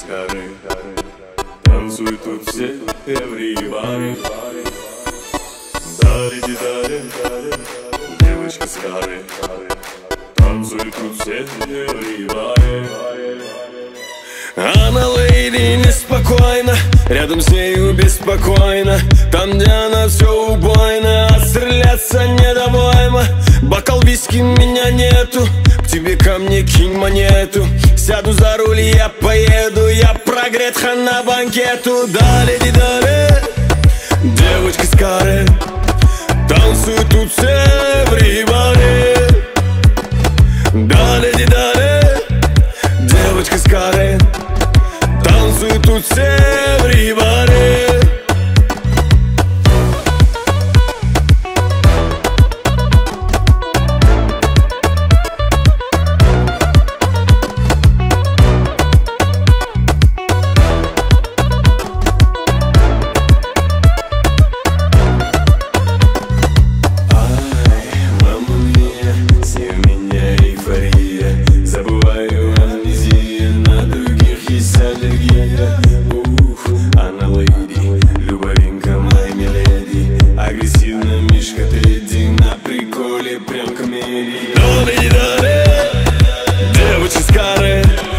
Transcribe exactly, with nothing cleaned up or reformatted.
кары. Танцуют тут все, everybody. Дари-ди-дари, девочка с кары. Танцуют тут все, everybody. Она леди неспокойна, рядом с нею беспокойно. Там, где она все убойно, отстреляться недовольно. Бокал виски, меня нету, к тебе ко мне кинь монету. Сяду за руль, я поеду, я прогрет, хана банкету. Дали-ди-дали, девочка с кары. Танцуют тут все, everybody. Дали-ди-дали, девочка с кары. Танцуют тут все, everybody. Прям комедия. Дали-дали, девочка с кары.